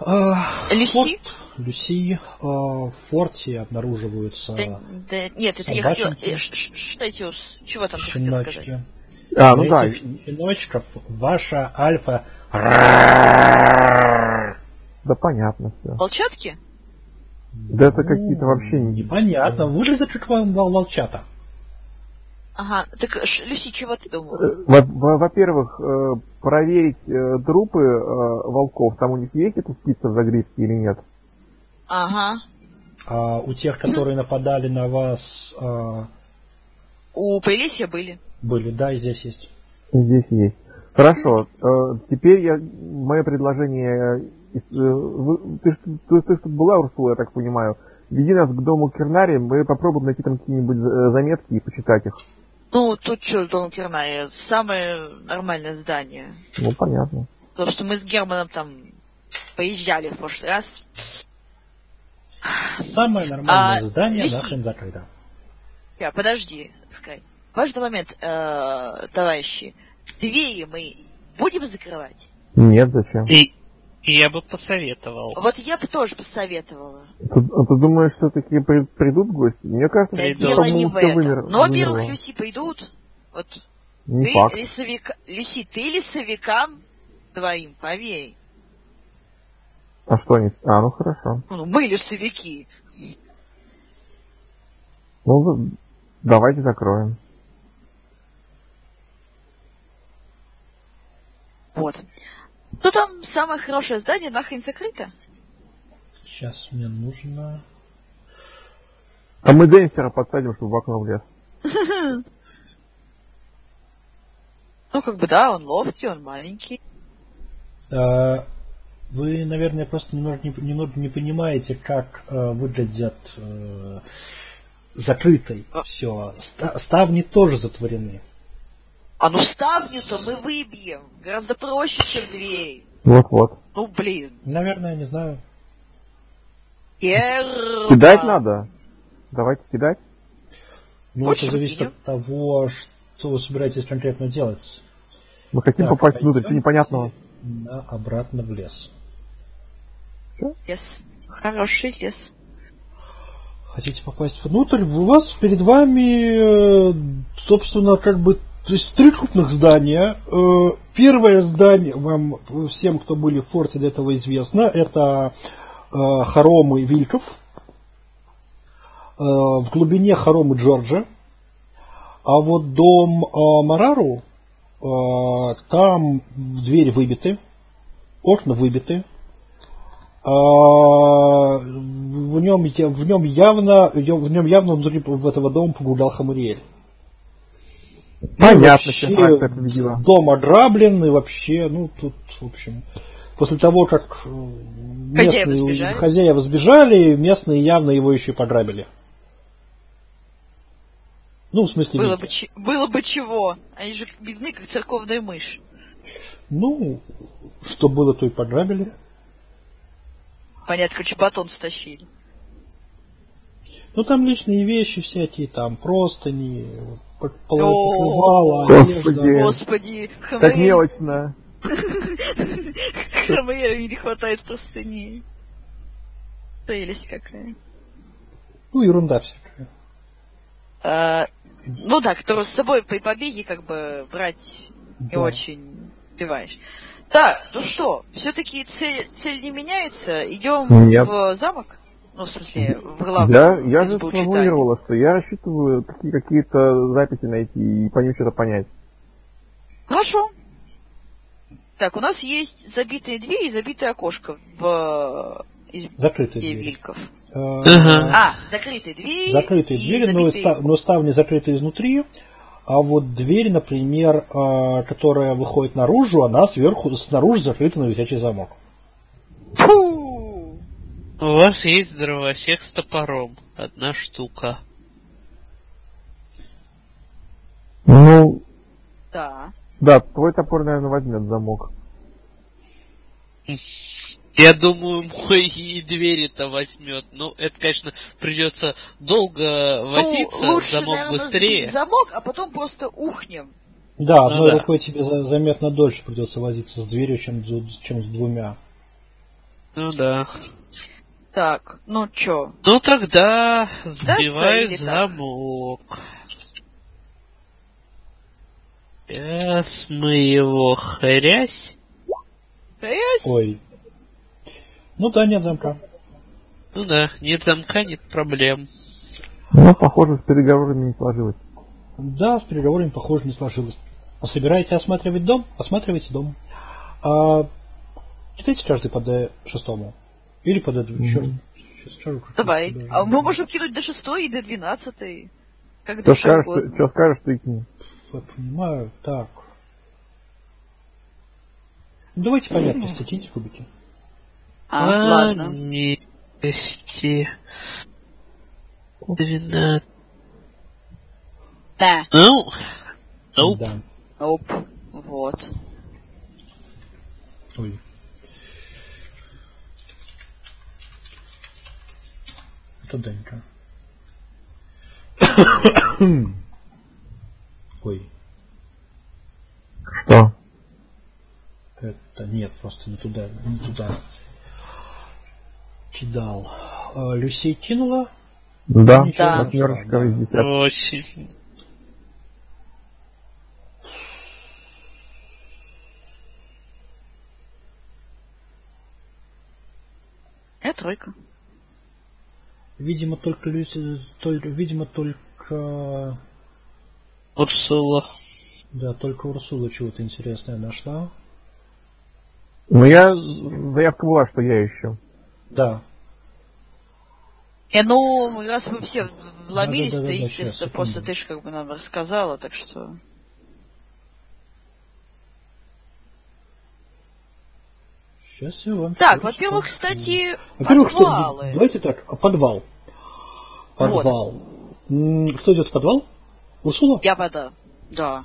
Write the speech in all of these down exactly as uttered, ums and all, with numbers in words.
Люси? Форт, Люси. В форте обнаруживаются... Да, да, нет, это я хотела... Штетиус, чего там ты хотел сказать? А, ну да. Щеночков ваша альфа... Да понятно все. Волчатки? Да это какие-то вообще... Непонятно. Выглядят как волчата. Ага, так, Люси, чего ты думала? Во-первых, проверить трупы волков, там у них есть эта птица в загривке или нет? Ага. А у тех, которые нападали на вас... У Прелесья были. Были, да, и здесь есть. Здесь есть. Хорошо, теперь я, мое предложение... Ты, ты, ты что была, Урсула, я так понимаю? Веди нас к дому Кернари, мы попробуем найти там какие-нибудь заметки и почитать их. Ну, тут что, дом Кернари, самое нормальное здание. Ну, понятно. Потому что мы с Германом там поезжали в прошлый раз. Самое нормальное а, здание Люси. нахрен закрыто. Я, подожди, Скай. Важный момент, э, товарищи. Двери мы будем закрывать? Нет, зачем? И... Я бы посоветовал. Вот я бы тоже посоветовала. Ты, а ты думаешь, все-таки при, придут гости? Мне кажется, да что дело не в этом. Вымер, Но, во-первых, Люси придут. Вот не ты факт. лесовик... Люси, ты лесовикам твоим, поверь. А что они? А, ну хорошо. Ну, мы лесовики. Ну, давайте закроем. Вот. Ну там самое хорошее здание нахрен закрыто. Сейчас мне нужно... А мы Денсера подсадим, чтобы в окно влез. Ну, как бы да, он ловкий, он маленький. Вы, наверное, просто немного не, немного не понимаете, как э, выглядят э, закрытой все. Ставни тоже затворены. А ну ставню-то мы выбьем. Гораздо проще, чем дверь. Вот-вот. Ну, блин. Наверное, не знаю. Герман. Кидать надо? Давайте кидать. Ну, Хочешь, это зависит выкинем? от того, что вы собираетесь конкретно делать. Мы хотим так, попасть внутрь, что непонятного. На обратно в лес. Лес. Хороший лес. Хотите попасть внутрь? У вас перед вами, собственно, как бы, то есть три крупных здания. Первое здание, вам всем, кто были в форте, до этого известно, это хоромы Вильков. В глубине хоромы Джорджа. А вот дом Марару, там двери выбиты, окна выбиты. В нем, в нем явно, в нем явно внутри этого дома погулял Хамариэль. Понятно, вообще, дом ограблен, и вообще, ну, тут, в общем, после того, как местные хозяева сбежали, хозяева сбежали, местные явно его еще и пограбили. Ну, в смысле... Было бы, ч- было бы чего. Они же бедны, как церковная мышь. Ну, что было, то и пограбили. Понятно, короче, батон стащили. Ну, там личные вещи всякие, там простыни, покрывала, одежда. Господи, как мелочно. Хамаэлю не хватает простыней. Прелесть какая. Ну, ерунда всякая. А, ну да, которую с собой при побеге как бы брать не да. очень успеваешь. Так, ну что, все-таки цель, цель не меняется? Идем Нет. в замок? Ну, в смысле, в главную. Да, я же сформулировала, что я рассчитываю какие- какие-то записи найти и по ним что-то понять. Хорошо. Так, у нас есть забитые двери и забитое окошко в закрытые двери. Вильков. Uh-huh. А, закрытые двери. Закрытые двери, забитые... но, но ставни закрыты изнутри. А вот дверь, например, которая выходит наружу, она сверху, снаружи закрыта на висячий замок. Фу! У вас есть дровосек с топором. Одна штука. Ну... Да. Да, твой топор, наверное, возьмет замок. Я думаю, мой и двери-то возьмет. Ну, это, конечно, придется долго возиться, ну, лучше, замок наверное, быстрее. Замок, а потом просто ухнем. Да, ну, одной да. рукой тебе заметно дольше придется возиться с дверью, чем, чем с двумя. Ну да. Так, ну чё? Ну тогда Да, сбиваю или так? замок. Сейчас мы его хрясь. Есть? Ой. Ну да, нет замка. Ну да, нет замка, нет проблем. Ну, похоже, с переговорами не сложилось. Да, с переговорами, похоже, не сложилось. А собираете осматривать дом? Осматривайте дом. А, кидайте каждый по дэ шестому. Или по дэ двенадцать. Сейчас скажу, как Давай. это А даже. мы можем кинуть до шестой и до двенадцатой. Как Что душе скажешь, угодно. что скажешь, ты кинь. Я понимаю. Так. Ну, давайте по мягкости киньте кубики. А, ладно. Вместе. Двенадцать. Да. Ну, ну, Да. Оп. Вот. Ой. Это Данька. Ой. Что? Это нет, просто не туда, не туда. Кидал. А, Люси кинула? Да, Ничего, Да. восьмерочка да. из десятки. очень. Я тройка. Видимо, только Люси, только, видимо, только, Урсула. да, только Урсула чего-то интересное нашла. Ну, я... Заявка была, что я ищу. Да. Не, ну, раз мы все вломились, Да-да-да-да-да, то, щас, естественно, секунду. просто ты же как бы нам рассказала, так что... Сейчас я вам Так, всё во-первых, расскажу. кстати, Во-первых, что, подвалы. давайте так, а подвал. Подвал. М, Кто идет в подвал? Урсула? Я вода. Да.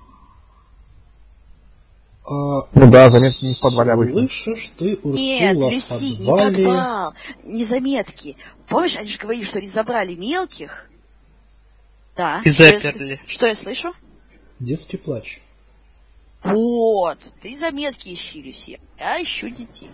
А, Ну да, заметки не в подвале обычно. слышишь ты, Урсула, Нет, в Люси, не подвале? подвал, не заметки. Помнишь, они же говорили, что они забрали мелких? Да. И Что я заперли. сл- Что я слышу? Детский плач. Вот. Ты заметки ищи, Люси. Я ищу детей.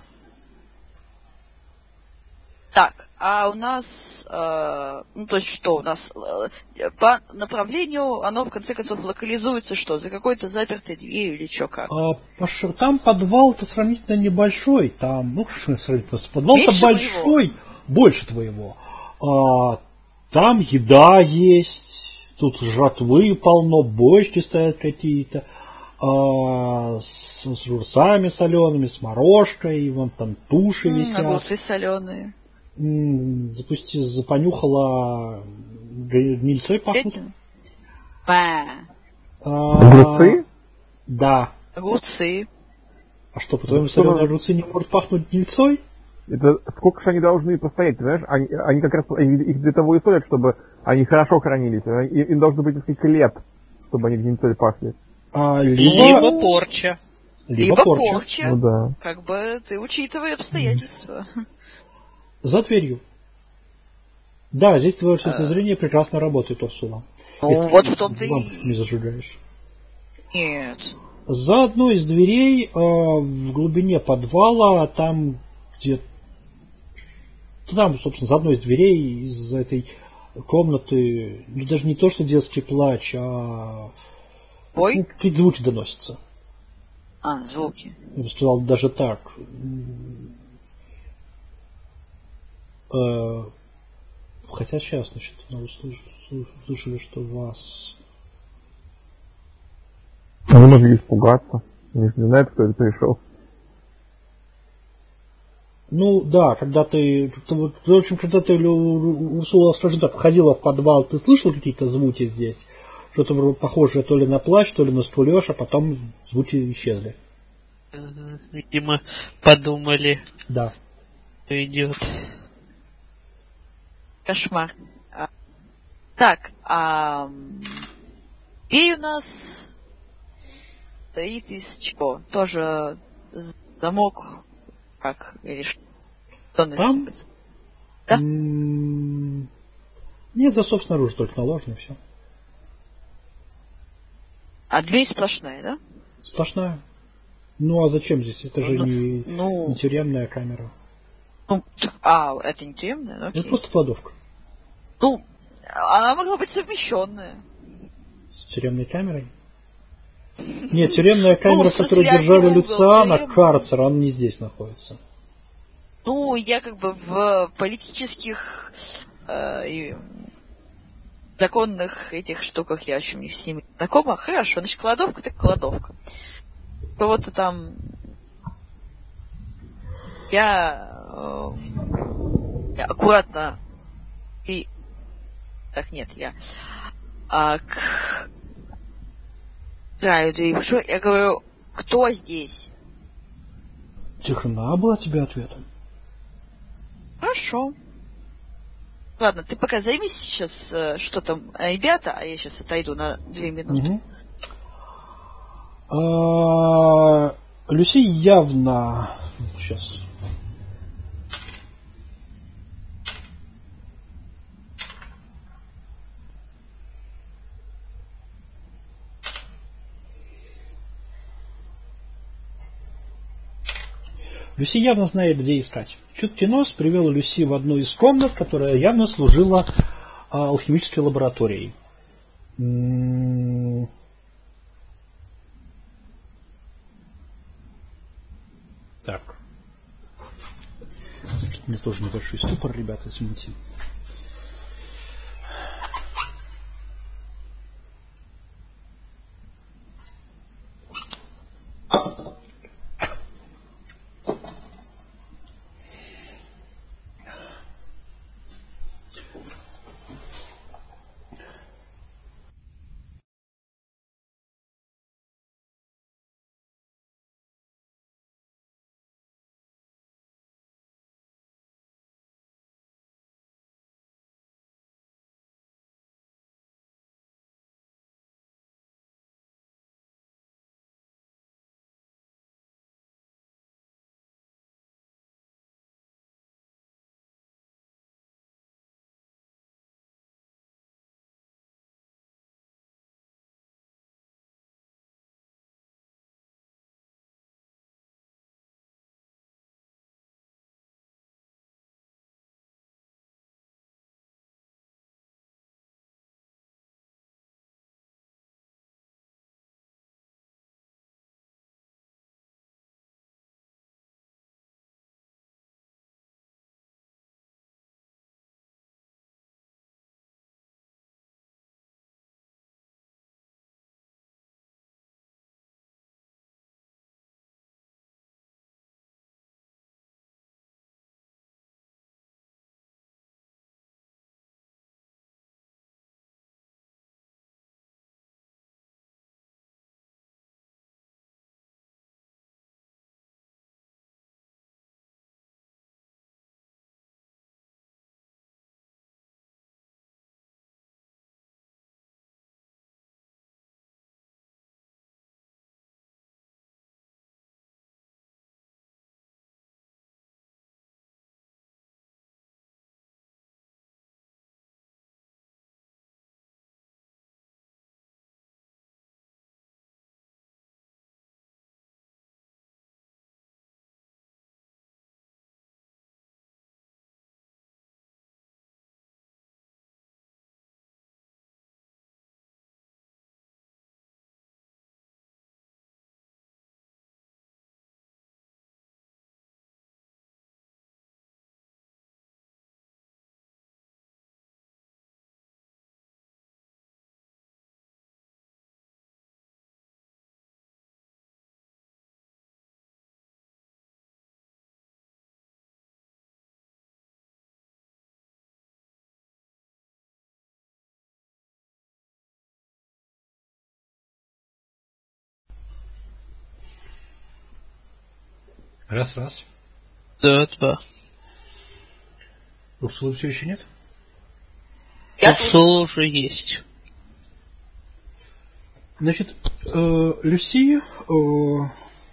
Так, а у нас, э, ну то есть что, у нас э, по направлению оно в конце концов локализуется что, за какой-то запертой дверью или что как? А, Паша, там подвал-то сравнительно небольшой. Там, ну, что сравнительно, подвал-то Меньше большой, моего. больше твоего. А, там еда есть, тут жратвы полно, бочки стоят какие-то. А, с, с огурцами солеными, с морожкой, вон там туши М, висят. огурцы соленые. М, Запусти, запонюхала, г- гнильцой пахнут. Эти? Ба. А, Огурцы? Да. Огурцы. А что, по-твоему, Что соленые надо? огурцы не могут пахнуть гнильцой? Это сколько же они должны постоять, ты знаешь? Они, они как раз они- их для того и стоят, чтобы они хорошо хранились. А и- Им должно быть несколько лет, чтобы они гнильцой пахли. А, Либо либо, порча. либо, Либо порча. порча. Ну да. Как бы ты учитывай обстоятельства. За дверью. Да, здесь твое точка А. зрение прекрасно работает, Урсула. Ну, Если вот в том-то лампу не и... зажигаешь. Нет. За одной из дверей э, в глубине подвала, там где... Там, собственно, за одной из дверей из этой комнаты, ну, даже не то, что детский плач, а Ой. ну, какие-то звуки доносятся. А, звуки. Я бы сказал даже так. Э, хотя сейчас, значит, ну, слышали, слышали, что вас... Они могли испугаться. Они же не знают, кто это пришел. Ну да, когда ты, ты вот, в общем, когда ты, Лю- Урсула, скажем так, входила в подвал, ты слышал какие-то звуки здесь? Что-то вроде похожее то ли на плач, то ли на стулеж, а потом звуки исчезли. Ага, видимо, подумали, Да. что идет. Кошмар. А, Так, а... м, дверь у нас стоит из чего? Тоже замок, как, или что? Что Там? называется? Да? М, Нет, засов снаружи только наложен, и все. А дверь сплошная, да? Сплошная. Ну а зачем здесь? Это же Ну, не, ну, не тюремная камера. Ну, а, это не тюремная? Окей. Это просто кладовка. Ну, она могла быть совмещенная. С тюремной камерой? Нет, тюремная камера, Ну, в которой держали Люциана, карцер, он не здесь находится. Ну, я как бы в политических э, и законных этих штуках я еще не с ними знакома. Хорошо, значит, кладовка так кладовка. Кого-то там я, э, я аккуратно и так нет, я а, к краю двери пишу, я говорю, кто здесь? Тишина была тебе ответом. Хорошо. Ладно, ты пока займись сейчас, э, что там, ребята, а я сейчас отойду на две минуты. Угу. А, Люси явно... Сейчас... Люси явно знает, где искать. Чуткий нос привел Люси в одну из комнат, которая явно служила а, алхимической лабораторией. М-м- так. У меня тоже небольшой ступор, ребята, извините. Раз, раз. Да, два. Урсулы все еще нет? Урсула уже есть. Значит, э, Люси... Э,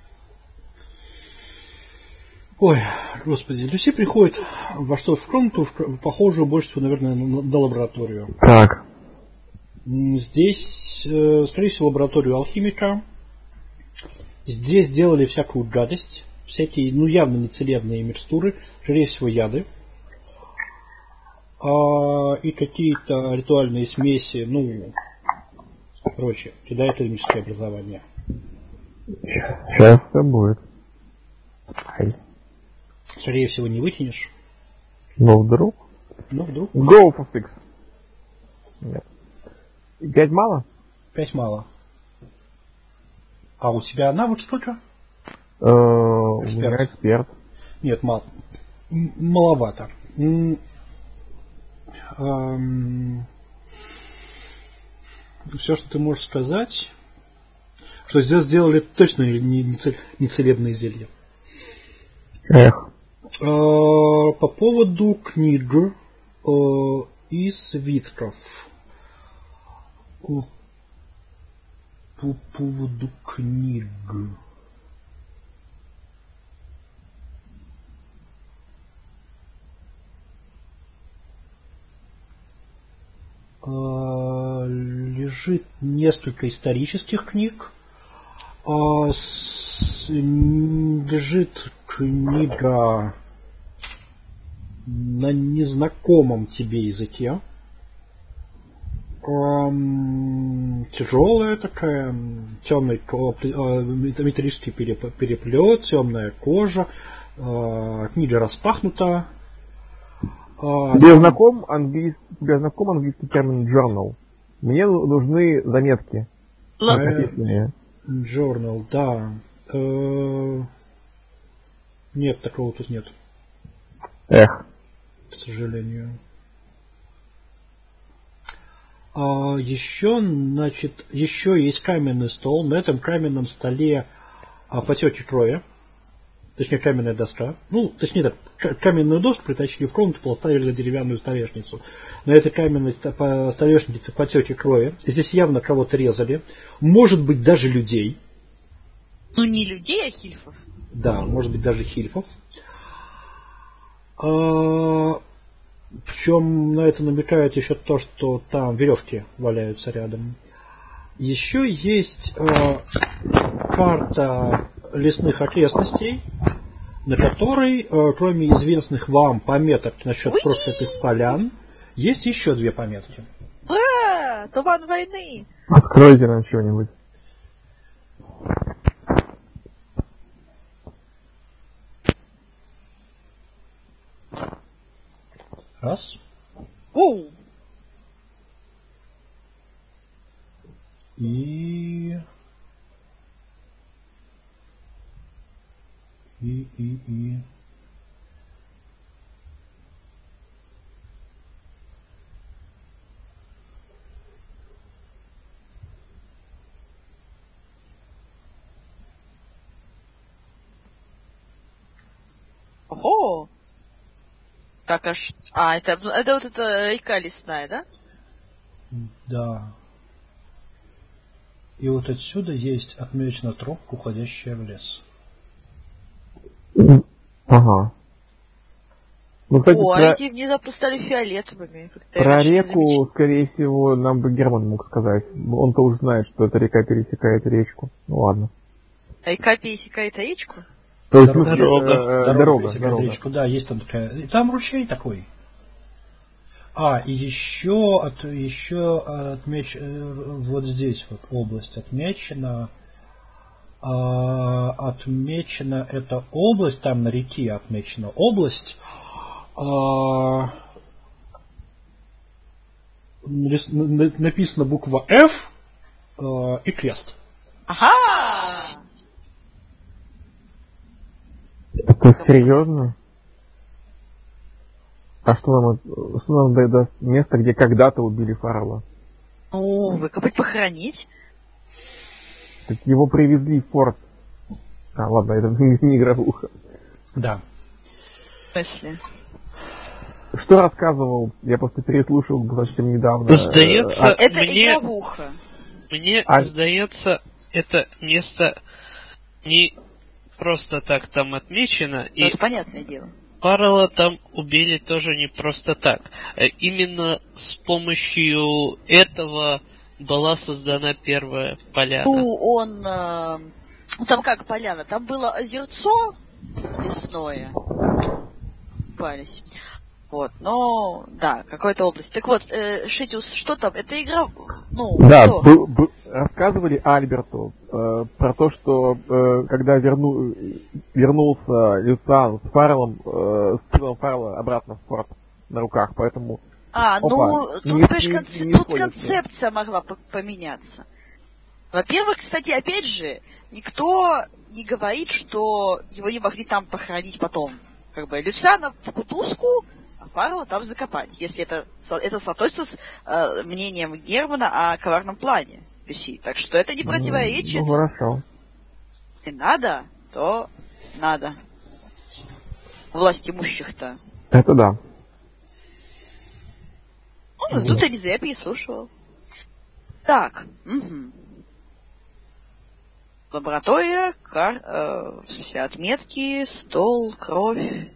ой, господи, Люси приходит во что в комнату, в, похожую больше всего, наверное, на, на лабораторию. Так. Здесь, э, скорее всего, лабораторию алхимика. Здесь делали всякую гадость. всякие, ну, явно нецелебные микстуры, скорее всего, яды. А, и какие-то ритуальные смеси, ну, короче, кидает алхимическое образование. Сейчас все будет. Ай. Скорее всего, не вытянешь. Но вдруг? Ну, вдруг. Go for six. Нет. Пять мало? Пять мало. А у тебя навык сколько? Э, у меня эксперт. Нет, мало. М- маловато. М- эм, Все, что ты можешь сказать, что здесь сделали точно не, не, цель, не целебные зелья. Эх. Э, по поводу книг э, и свитков. По поводу книг. Э, лежит несколько исторических книг. Э, с, лежит книга на незнакомом тебе языке. Эм, тяжелая такая, темный металлический переплет, темная кожа, э, книга распахнута. Э, Тебе знаком английский, тебе знаком английский термин journal? Мне нужны заметки. Э, journal, да. Э, нет, такого тут нет. Эх. К сожалению. А еще, значит, еще есть каменный стол. На этом каменном столе а, потеки крови. Точнее, каменная доска. Ну, точнее так, каменную доску притащили в комнату, поставили на деревянную столешницу. На этой каменной столешнице потеки крови. Здесь явно кого-то резали. Может быть, даже людей. Ну, не людей, а хильфов. Да, может быть, даже хильфов. А, причем на это намекает еще то, что там веревки валяются рядом. Еще есть э, карта лесных окрестностей, на которой, э, кроме известных вам пометок насчет Уи! проклятых полян, есть еще две пометки. Ура! Туман войны! Откройте нам что-нибудь. Раз. Оу! И... И, и, и... Ого! Так аж... А, это, это вот эта река лесная, да? Да. И вот отсюда есть отмечена тропка, уходящая в лес. Ага. Ну, кстати, О, про... а эти внезапно стали фиолетовыми. Про реку, скорее всего, нам бы Герман мог сказать. Он-то уже знает, что эта река пересекает речку. Ну ладно. Река пересекает речку? То есть, Дорога. ну, Дорога. э, Дорога, дорога, дорога. речку, да, есть там такая. Там ручей такой. А, и еще, от, еще отмеч, вот здесь вот область отмечена. А, отмечена эта область, там на реке отмечена область. А, написана буква F а, и крест. Ага! Это серьезно? А что нам, что нам даст место, где когда-то убили Фаррелла? Ну, выкопать, похоронить. Так его привезли в порт. А, ладно, это не игровуха. Да. В смысле? Что рассказывал? Я просто переслушал совсем недавно. Сдается, А, Это мне, игровуха. мне А- сдается, это место не просто так там отмечено, Ну, и это понятное дело. Фаррелла там убили тоже не просто так. Э, Именно с помощью этого была создана первая поляна. Ну, он... э, ну, там как поляна? Там было озерцо, лесное. Пались. Вот, но, да, какая-то область. Так вот, э, Шитиус, что там? Это игра, ну, да, что? б- б- рассказывали Альберту э, про то, что э, когда верну, вернулся Люциан с Фарреллом, э, с сыном Фаррелла обратно в порт на руках, поэтому... А, Опа, ну, тут, не, понимаешь, не, конце- не тут сходится. концепция могла по- поменяться. Во-первых, кстати, опять же, никто не говорит, что его не могли там похоронить потом. Как бы Люциана в кутузку, а Фаррелла там закопать, если это, это соответствует с э, мнением Германа о коварном плане Люси. Так что это не противоречит. Ну, хорошо. И надо, то надо. Власть имущих-то. Это да. Ну, тут я не зря переслушивал. Так. Угу. Лаборатория, кар, э, все отметки, стол, кровь.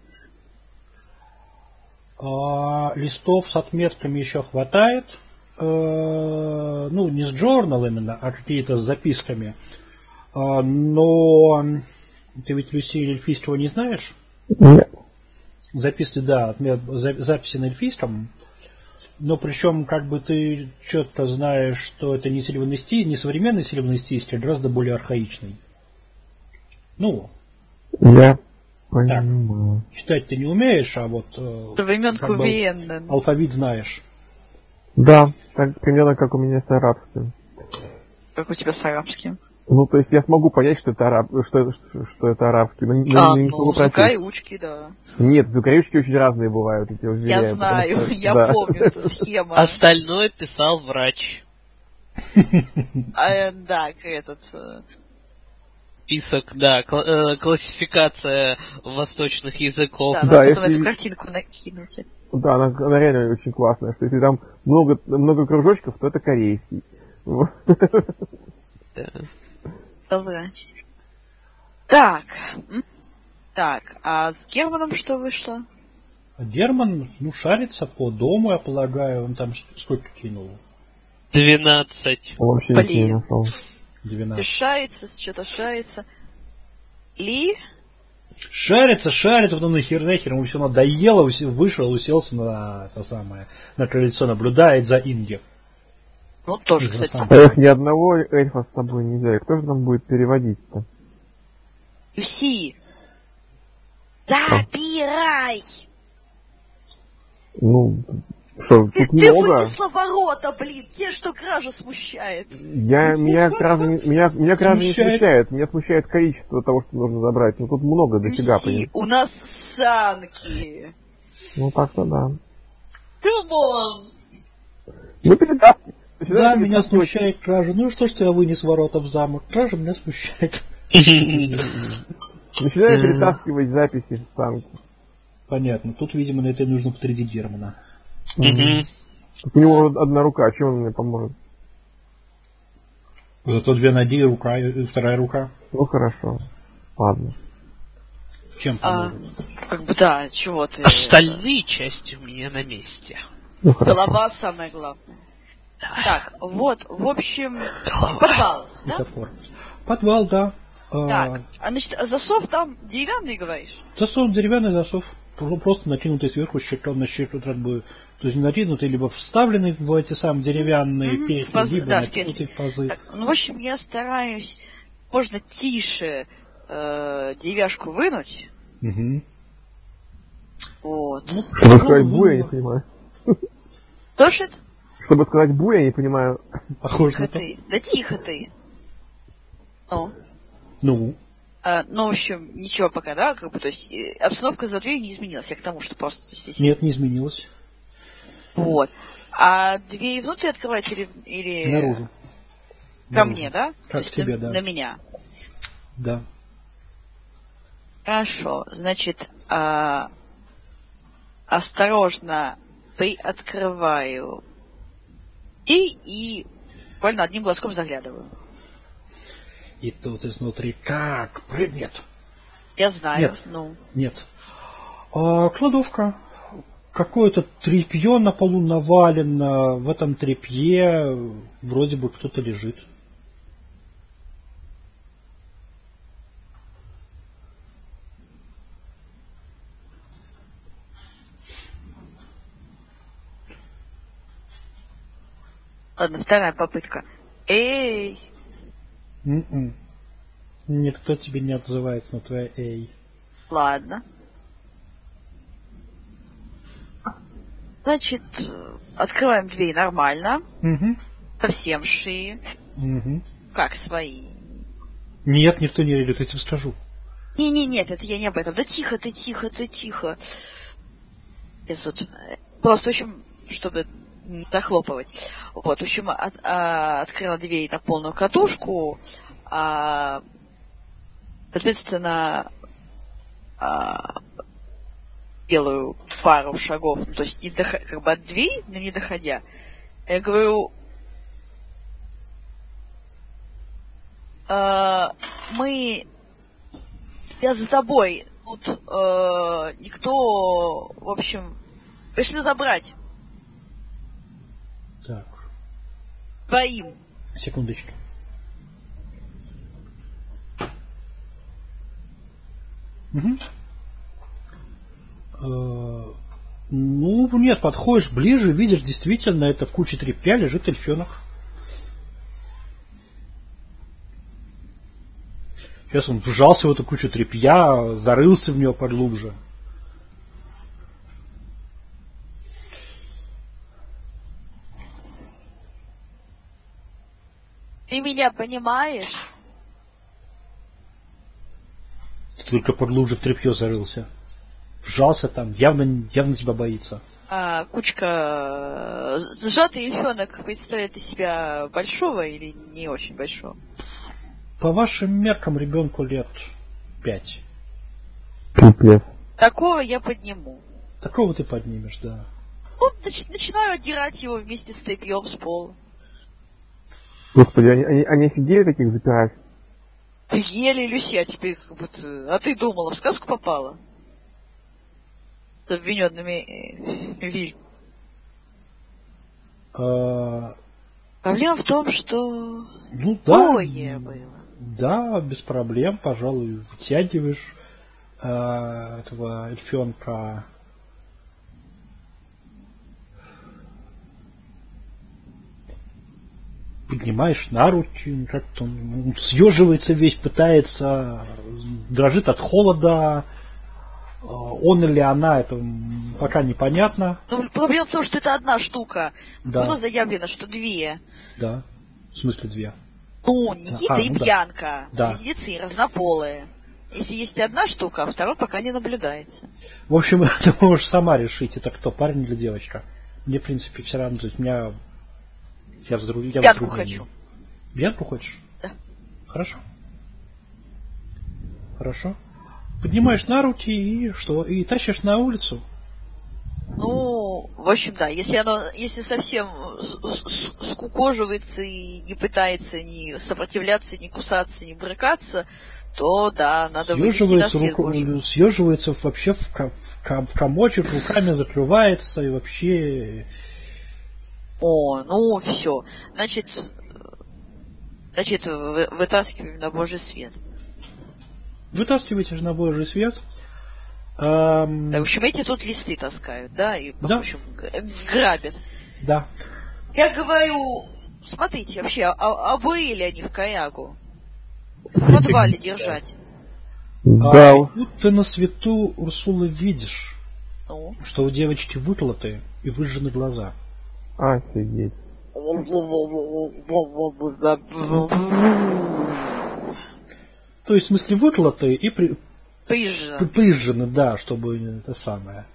А, листов с отметками еще хватает. Э, ну, не с journal именно, а какие-то с записками. А, но ты ведь Люси эльфийского не знаешь? Нет. Записи, да, отмет, за, записи на эльфийском. Но причем, как бы ты четко знаешь, что это не сильванный стиль, не современный сильванный стиль, а гораздо более архаичный. Ну, я понимаю. Так, читать ты не умеешь, а вот э, Времен как бы Кувиенна. алфавит знаешь. Да, так примерно как у меня с арабским. Как у тебя с арабским? Ну, то есть я смогу понять, что это араб, что, что, что это арабский, но, но А, не ну, смогу звукоючки, да. Нет, звукоючки очень разные бывают, я тебе уверяю. Я знаю, что, я да. помню эту схему. Остальное писал врач. А, да, этот... э, Список, да, кла- э, классификация восточных языков. Да, Да, надо потом если- эту картинку накинуть. Да, она, она реально очень классная, что если там много, много кружочков, то это корейский. Вот. Да. Врач. Так. м, Так, а с Германом что вышло? Герман, ну, шарится по дому, я полагаю, он там ш- сколько кинул? двенадцать. Он вообще ничего не Блин. нашел. двенадцать. Шарится, что-то шарится. Ли? Шарится, шарится, потом нахер, нахер, ему все надоело, усе- вышел, уселся на это самое, на крыльцо, наблюдает за Инги. Ну, тоже, Из кстати. Лос-Анджелеса. Эх, ни одного эльфа с собой нельзя. И кто же нам будет переводить-то? Люси! Забирай! Ну, что, Ты, тут ты много. вынесла ворота, блин! Тебе что, кража смущает? Я, меня кража, не- меня, меня кража не Смущает. смущает. Меня смущает количество того, что нужно забрать. Ну, тут много, дофига, Люси, понимаешь? у нас санки. Ну, так-то да. Камон! Ну, передав. Да, меня смущает кража. Ну и что, что я вынес ворота в замок? Кража меня смущает. Начинаю перетаскивать записи в станки. Понятно. Тут, видимо, на это нужно подтвердить Германа. Мгм. У него одна рука, чем он мне поможет? Зато две ноги, рука и вторая рука. Ну, хорошо. Ладно. Чем А, поможет? как бы, да, чего ты... Остальные части у меня на месте. Ну, хорошо. Голова самое главное. Так, вот, в общем, Голова. подвал, да? Метафор. Подвал, да. А, Так, а значит, засов там деревянный, говоришь? Засов, деревянный засов. Про- Просто накинутый сверху щеком на щеку, как бы, то есть не накинутый, либо вставленный в эти самые деревянные Мгм, петли, в пазы, либо да, в накинутый петли. в пазы. Так, ну, в общем, я стараюсь можно тише э, деревяшку вынуть. Мгм. Вот. Ну, Чтобы сказать ну, бу, я не ну, понимаю. Тошит? Чтобы сказать бу, я не понимаю. Похоже Тихо на то. ты. Да тихо ты. Ну. Ну, А, ну, в общем, ничего пока, да, как бы, то есть э, обстановка за дверью не изменилась, я к тому, что просто, то есть, если- нет, не изменилось. Вот. А дверь внутрь открывать или, или Наружу. ко Наружу. мне, да? Как То есть тебе, на, да. на меня. Да. Хорошо, значит, а, осторожно приоткрываю и, и буквально одним глазком заглядываю. И тут изнутри как прыгнет. Я знаю, Нет. ну. Нет. А, кладовка. Какое-то тряпье на полу навалено. В этом тряпье вроде бы кто-то лежит. Ладно, вторая попытка. Эй! М-м. Никто тебе не отзывается на твое эй. Ладно. Значит, открываем дверь нормально. Угу. Совсем шире. Угу. Как свои. Нет, никто не идет, я тебе скажу. Не-не, нет, это я не об этом. Да тихо ты, тихо ты, тихо. Я тут... Просто, в общем, чтобы не захлопывать. Вот, в общем, от, а, открыла дверь на полную катушку, а, соответственно, а, делаю пару шагов, ну, то есть не доход, как бы от двери, но не доходя. Я говорю, а, мы... Я за тобой. Тут э, никто, в общем, пришли забрать. Так. Твоим. Секундочку. Угу. Э, ну, нет, подходишь ближе, видишь, действительно, это в куче тряпья лежит эльфенок. Сейчас он вжался в эту кучу тряпья, зарылся в нее поглубже. Ты меня понимаешь? Только поглубже в тряпье зарылся. Вжался там, явно, явно тебя боится. А, кучка... Сжатый эльфенок представляет из себя большого или не очень большого? По вашим меркам ребенку лет пять. Пипец. Такого я подниму. Такого ты поднимешь, да. Ну, нач- начинаю отдирать его вместе с тряпьем с пола. Господи, они, они, они офигели таких запирать? Ты еле, Люся, теперь как будто... А ты думала, в сказку попала? С обвиненными э, Виль. А, Проблема в том, что... ну да. Ое было. Да, без проблем, пожалуй, вытягиваешь а, этого эльфенка. Поднимаешь на руки, как-то он съеживается весь, пытается, дрожит от холода. Он или она, это пока непонятно. Ну, проблема в том, что это одна штука. Да. Было заявлено, что две. Да. В смысле две? Ну, Никита А, и ну да. Бьянка. Да. Близнецы, разнополые. Если есть одна штука, а второй пока не наблюдается. В общем, ты можешь сама решить, это кто, парень или девочка. Мне, в принципе, все равно, то есть меня... Я взру... я Бьянку взру- хочу. Бьянку хочешь? Да. Хорошо. Хорошо. Поднимаешь на руки и что? И тащишь на улицу. Ну, в общем, да, если оно, если совсем с- с- скукоживается и не пытается ни сопротивляться, ни кусаться, ни брыкаться, то да, надо вынести на Съеживается, свет руку... Божий. съеживается вообще в, ко- в, ко- в комочек, руками закрывается и вообще... О, ну все. Значит, значит, вы- вытаскиваем на Божий свет. Вытаскиваете же на Божий свет. Эм, Так, в общем, эти тут листы таскают, да, и, в Да. общем, г- грабят. Да. Я говорю, смотрите, вообще, а, а были они в корягу? В подвале держать. Да А уж. тут ты на свету Урсулы видишь, Ну. что у девочки выколоты и выжжены глаза. Офигеть. То есть, в смысле, выколоты и при... Прижжено. прижжены, да, чтобы это самое.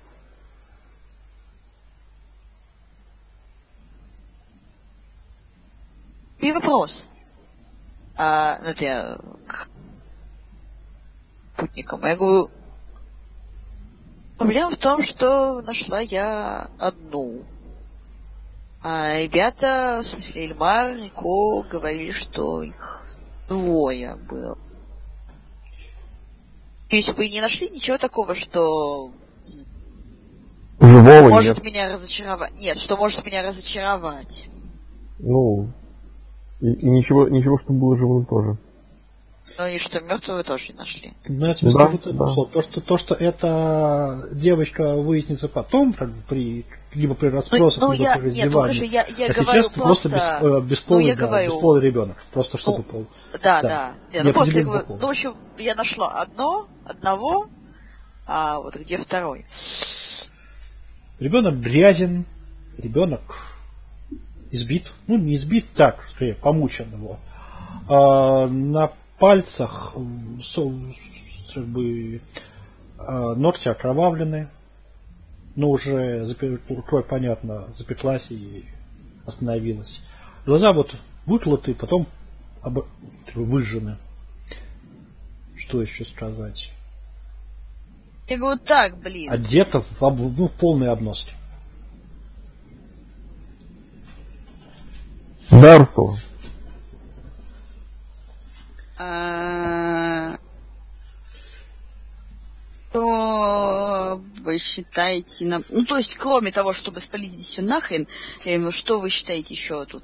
И вопрос. А, ну, я к путникам. Я говорю, проблема в том, что нашла я одну. А ребята, в смысле Эльмар и Ко, говорили, что их двое было. То есть вы не нашли ничего такого, что Живого может нет. меня разочаровать? Нет, что может меня разочаровать. Ну, и, и ничего, ничего, что было живым тоже. Ну и что, мертвого тоже не нашли. Ну, я тебе Да, скажу да. слово. То, что, то, что эта девочка выяснится потом, как бы при, либо при расспросах, Ну, ну либо я, при нет, ну раздевании. хорошо, я, я А говорю сейчас ты просто... просто бес, э, бесполый, ну, я да, говорю... бесполый ребенок. Просто чтобы ну, пол. Да, да. да. Не Ну, просто я определен говорю, по полу. ну, в общем, я нашла одно, одного, а вот где второй? Ребенок грязен, ребенок избит, ну не избит, так, скорее, помучен его. А, на пальцах со, как бы, а, ногти окровавлены, но уже рукой, понятно, запеклась и остановилась. Глаза вот выколоты, потом об... выжжены. Что еще сказать? Я говорю, так, блин. Одета в, об... ну, в полной обноске. Да, Урсула. А, Что вы считаете... На... Ну, то есть, кроме того, чтобы спалить здесь все нахрен, я имею в виду, что вы считаете еще тут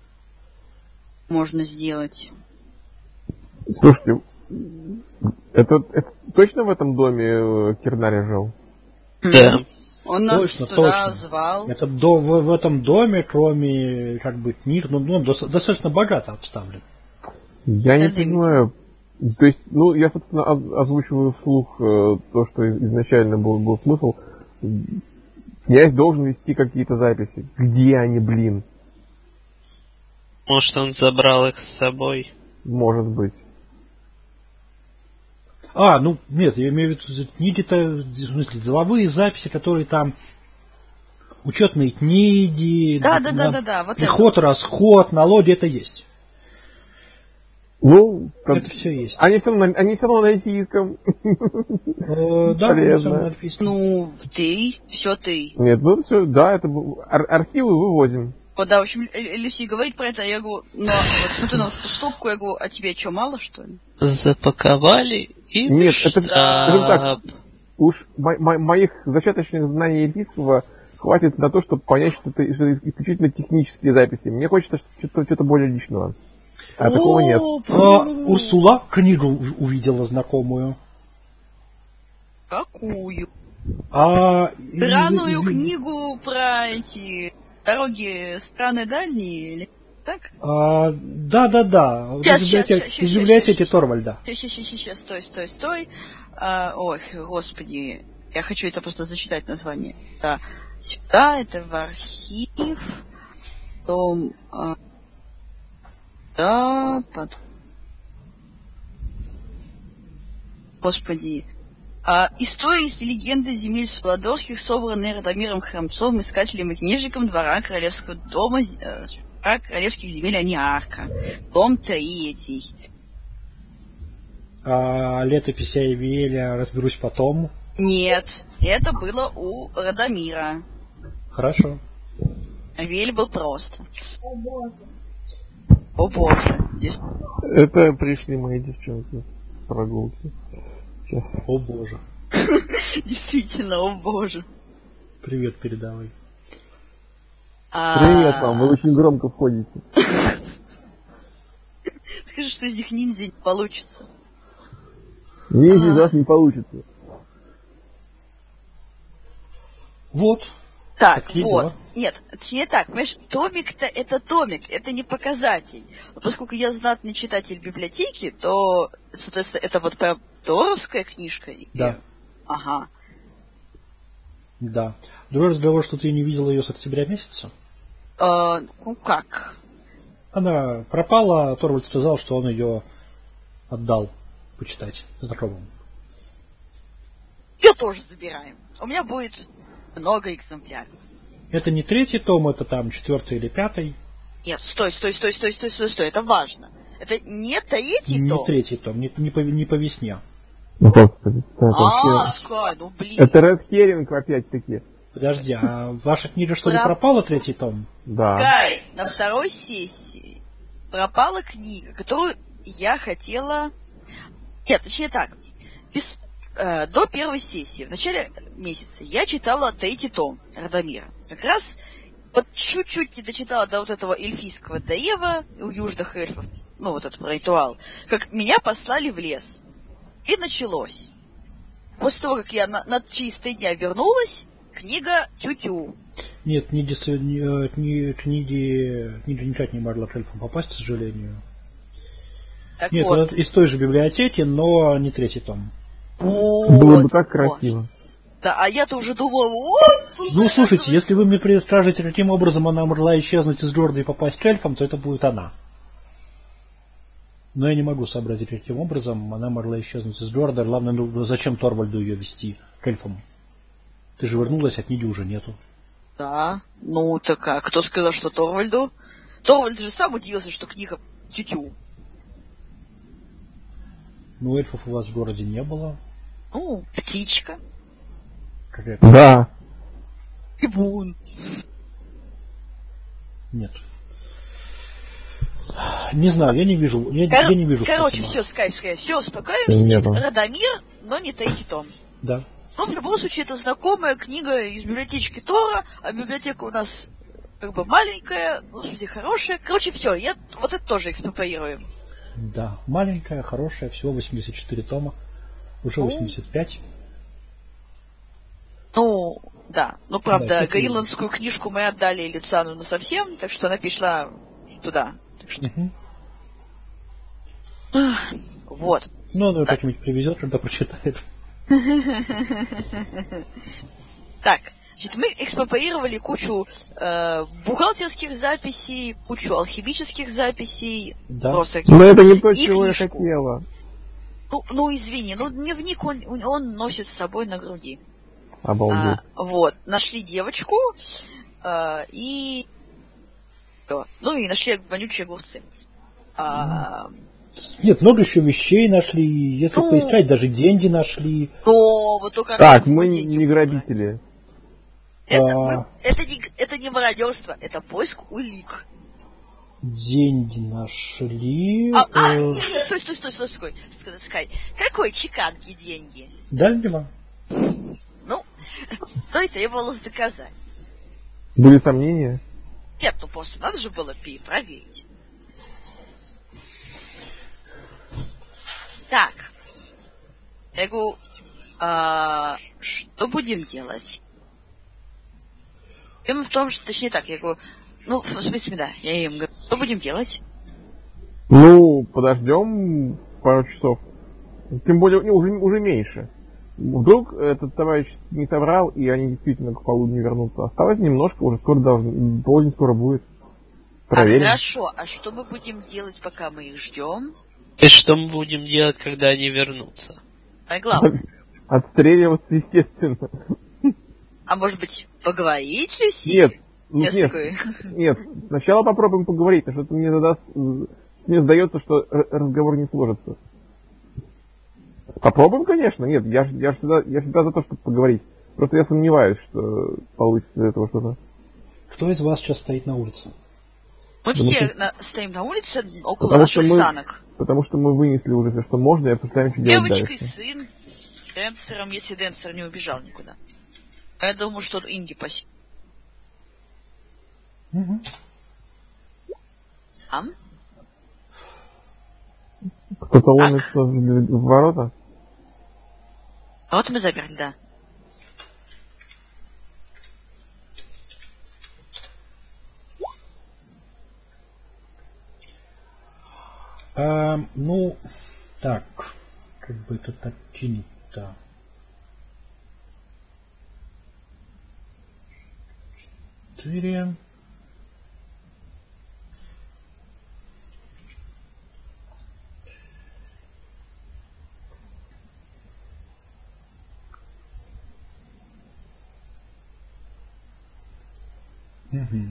можно сделать? Слушайте, это, это точно в этом доме э, Кирнари жил? Да. Он нас Точно, туда точно. звал. Это до, в, в этом доме, кроме как бы книг, ну, ну дос- достаточно богато обставлен. Я не Это понимаю. То есть, ну, я, собственно, оз- озвучиваю вслух э, то, что изначально был, был смысл. Князь должен вести какие-то записи. Где они, блин? Может, он забрал их с собой? Может быть. А, ну нет, я имею в виду книги-то, в смысле, деловые записи, которые там учетные книги, Да, да, на- да, да, да, вот приход, это. расход, налоги, это есть. Ну, как- Это все есть. они все равно, они все равно на альпийском. Э, да, полезно. ну, самое альпийское. Ну, ты, все ты. Нет, ну все, да, это был- ар- архивы вывозим. Вот, да, в общем, Лю- Люси говорит про это, я говорю, ну, вот смотрю на вот эту стопку, я говорю, а тебе что, мало, что ли? Запаковали и Нет, в это, скажем так, штаб. уж мо- мо- моих зачаточных знаний эльфийского хватит на то, чтобы понять, что это, что это исключительно технические записи. Мне хочется что-то, что-то более личного. А такого нет. О, А, фу. Урсула книгу у- увидела знакомую. Какую? А, из- Странную из- книгу про эти дороги страны дальние, или так? А, да, да, да. Щас, из щас, библиотеки, щас, из щас, библиотеки щас. Торвальда. Сейчас, сейчас, сейчас, стой, стой, стой. А, ой, господи, я хочу это просто зачитать название. Да, сюда, это в архив, потом, а, да, под... Господи. А, истории и легенды земель Суладорских, собранные Радомиром Храмцовым, искателем и книжником двора королевского дома, э, двора королевских земель Аниарка. Том третий. А, летопись Эвиэля разберусь потом. Нет, это было у Радомира. Хорошо. Авель был просто. О боже. О боже. Дес- Это пришли мои девчонки с прогулки. Сейчас. О боже. Действительно, о боже. Привет передавай. А, Привет вам, вы очень громко входите. Скажи, что из них ниндзя не получится. Ниндзя из А. вас не получится. Вот. Так, Такие вот. дела. Нет, точнее так, понимаешь, томик-то это томик, это не показатель. Но поскольку я знатный читатель библиотеки, то, соответственно, это вот прям торовская книжка. И- Да. Ага. Да. Другой разговор, что ты не видела ее с октября месяца. А, ну как? Она пропала, а Торвальд сказал, что он ее отдал почитать знакомым. Ее тоже забираем. У меня будет много экземпляров. Это не третий том, это там четвертый или пятый. Нет, стой, стой, стой, стой, стой, стой, стой, это важно. Это не третий Не том. третий том, не, не, по, не по весне. Ну, господи, это А, вообще... Скай, ну блин. Это Red Herring опять-таки. Подожди, а в вашей книге что, не Про- пропало третий том? Да. Скай, на второй сессии пропала книга, которую я хотела... Нет, точнее так. Без... э, до первой сессии, в начале месяца, я читала третий том Радомира. Как раз вот чуть-чуть не дочитала до вот этого эльфийского Даева у южных эльфов. ну, вот этот ритуал, как меня послали в лес. И началось. После того, как я на, на чистые дня вернулась, книга тю-тю. Нет, книги, книги, книги, книги никак не могла к эльфам попасть, к сожалению. Так Нет, вот. из той же библиотеки, но не третий том. Вот, было бы так красиво. вот. Да, а я-то уже думала, вот... Ну, слушайте, если вы мне скажете, каким образом она могла исчезнуть из города и попасть к эльфам, то это будет она. Но я не могу сообразить, каким образом она могла исчезнуть из города. Главное, ну, зачем Торвальду ее вести к эльфам? Ты же вернулась, а книги уже нету. Да, ну так а кто сказал, что Торвальду? Торвальд же сам удивился, что книга тю-тю. Ну, эльфов у вас в городе не было. Ну, птичка. Какая-то? Да. Ибун. Нет. Не знаю, я не вижу. Я, Кор- я не вижу. Короче, все, Скай, Скай, все, успокаиваемся. Нет. Радомир, но не третий том. Да. Но в любом случае это знакомая книга из библиотечки Тора, а библиотека у нас как бы маленькая, ну, в смысле, хорошая. Короче, все, я вот это тоже экспроприируем. Да, маленькая, хорошая, всего восемьдесят четыре тома. Уже Ну, восемьдесят пять. Ну, да. Ну, правда, Да, гринландскую книжку мы отдали Люциану насовсем, так что она пришла туда. Так что... Угу. Вот. Ну, она ее Так. как-нибудь привезет, когда прочитает. Так, значит, мы экспроприировали кучу э, бухгалтерских записей, кучу алхимических записей. Да. Просто Но это не то, и чего я книжку. хотела. Ну, ну, извини, ну дневник он, он носит с собой на груди. Обалдеть. А, вот, нашли девочку э, и... Ну и нашли вонючие огурцы. А, Нет, много еще вещей нашли. Если Ну. поискать, даже деньги нашли. но вот только... Так, мы мы деньги не брали. грабители. Это, А. мы- это, не, это не мародерство, это поиск улик. Деньги нашли. А, а, э, не, не, стой, стой, стой, стой, стой, стой, Скай. Какой чеканки деньги? Дальнего. Ну, то и требовалось доказать. Были сомнения? Нет, ну просто надо же было перепроверить. Так. Я говорю, а, что будем делать? Дело в том, что, точнее так, я говорю, ну, в смысле, да, я им говорю, что будем делать? Ну, подождем пару часов. Тем более, ну, уже, уже меньше. Вдруг этот товарищ не соврал, и они действительно к полудню вернутся. Осталось немножко, уже скоро должны, полдень скоро будет. Проверим. А хорошо, а что мы будем делать, пока мы их ждем? И что мы будем делать, когда они вернутся? А главное, Отстреливаться, естественно. а может быть, поговорить, Люси? Нет, ну, Я нет, такой, нет. Сначала попробуем поговорить, потому что мне задаст, мне сдается, что р- разговор не сложится. Попробуем, конечно, нет, я, ж- я, ж всегда, я всегда за то, чтобы поговорить. Просто я сомневаюсь, что получится из этого что-то. Кто из вас сейчас стоит на улице? мы Потому все что- на- стоим на улице около Потому что наших мы- санок. Потому что мы вынесли уже все, что можно, и обсуждаем, что делать Девочка и дальше. сын Денсером, если Денсер не убежал никуда. А я думаю, что Инги паси. Угу. А? Кто-то ломится в, в ворота? А вот мы заперли, да. А, ну, так, как бы это так чинить-то? Четыре. Угу.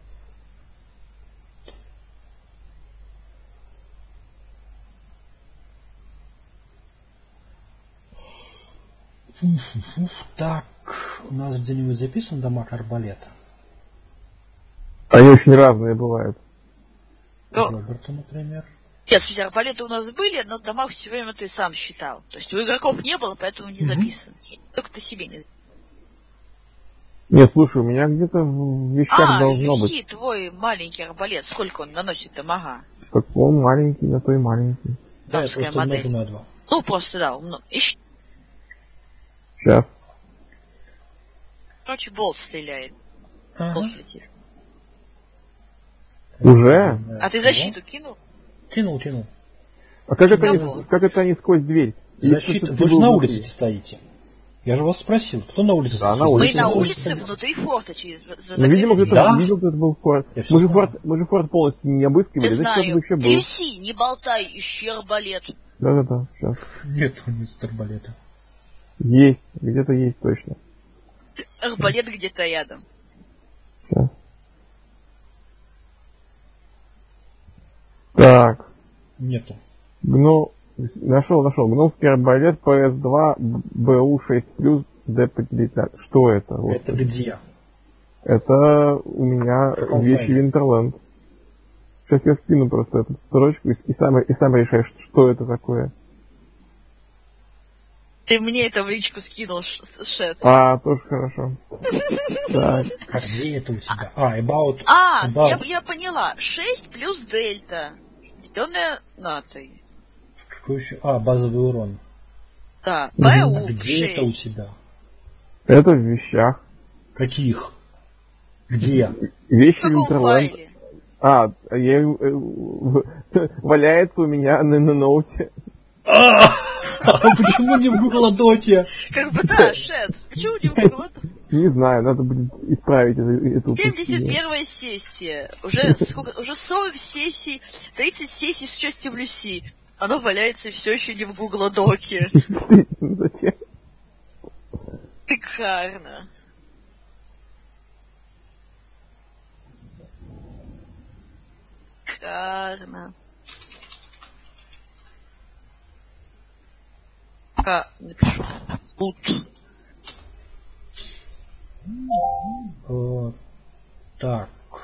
Фуф-фуф. Так, у нас где-нибудь записан дамаг арбалета? Они очень разные бывают. Ну, Роберта, например. нет, слушай, арбалеты у нас были, но дома все время ты сам считал. То есть у игроков не было, поэтому не Мгм. записан. Только ты себе не записан. Нет, слушай, у меня где-то в вещах А, должно Люси, быть. твой маленький арбалет, сколько он наносит дамага? Так он маленький, на то и маленький. Да, я Дамская просто модель. умножу на два. Ну, просто, да, умно. Ищ... Сейчас. Короче, болт стреляет. Ага. Болт слетит. Уже? А ты защиту кинул? Кинул, кинул. А как это, Кого? они, как это они сквозь дверь? Или Защита. кто-то Вы же был на внутри? улице стоите. Я же вас спросил, кто на улице Да, стоит? на Мы улице. на Улица улице, стоит. внутри форта, через за, за Ну, видимо, закрытой кто-то Да? видел, что это был форт. Я всё Мы же знаю. форт, мы же форт полностью не обыскивали. Не Значит, кто-то знаю. вообще был. эл си, не болтай, ищи арбалет. Да-да-да, сейчас. Нет, нет арбалета. Есть, где-то есть точно. Арбалет где-то рядом. Сейчас. Так. Нету. Гну... Нашел, нашел. Гномский арбалет пэ эс два бэ у шесть плюс дэ пятьдесят. Что это? Вот. Это где? Это у меня каком вещи файле? Винтерленд. Сейчас я скину просто эту строчку и, и, сам, и сам решаешь, что это такое. Ты мне это в личку скинул, Ш- Шет. А, тоже хорошо. Так. А где это у тебя? А, about... А, about... я, я поняла. шесть плюс дельта. Деленное на три. Какой еще? А, базовый урон. Да, А бэ у где это у шесть. тебя? Это в вещах. Каких? Где? В Вещи каком Винтерленд. файле? А, я, э, в- валяется у меня на, на ноуте. А почему не в Google Доке? Как бы да, Шет. Почему не в Google? Не знаю, надо будет исправить эту, эту семьдесят упущение. первая сессия. Уже сколько? Уже сорок сессий, тридцать сессий с участием Люси. Оно валяется все еще не в Google Доке. Действительно, зачем? Шикарно. Шикарно. Пока напишу. Тут. Э, Так.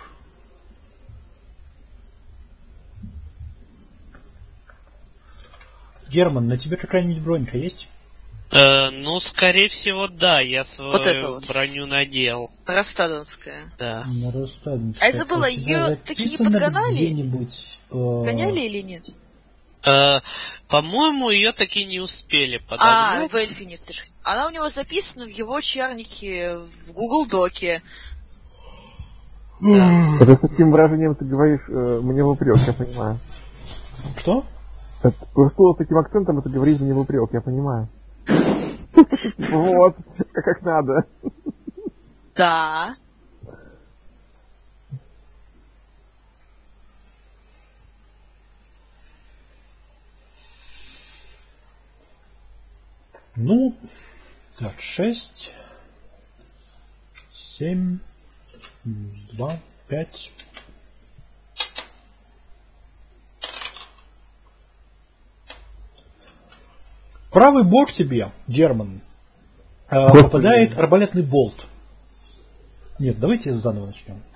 Герман, на тебе какая-нибудь бронька есть? Э, ну, скорее всего, да, я свою Вот это вот. броню надел. Растаданская. Да. На Ростадовиче. А я забыла, У тебя её такие записано подгоняли? где-нибудь, э, Гоняли или нет? Э, по-моему, ее таки не успели А, подогнать. в Эльфине ты ж- Она у него записана в его чарнике в Google Доке. Да. Это с таким выражением ты говоришь э, мне в упрек, я понимаю. Что? Это, просто с таким акцентом это говоришь мне в упрек, я понимаю. Вот, как надо. Да. Ну, так, шесть, семь, два, пять. Правый бок тебе, Герман, э, Господи. попадает арбалетный болт. Нет, давайте заново начнем.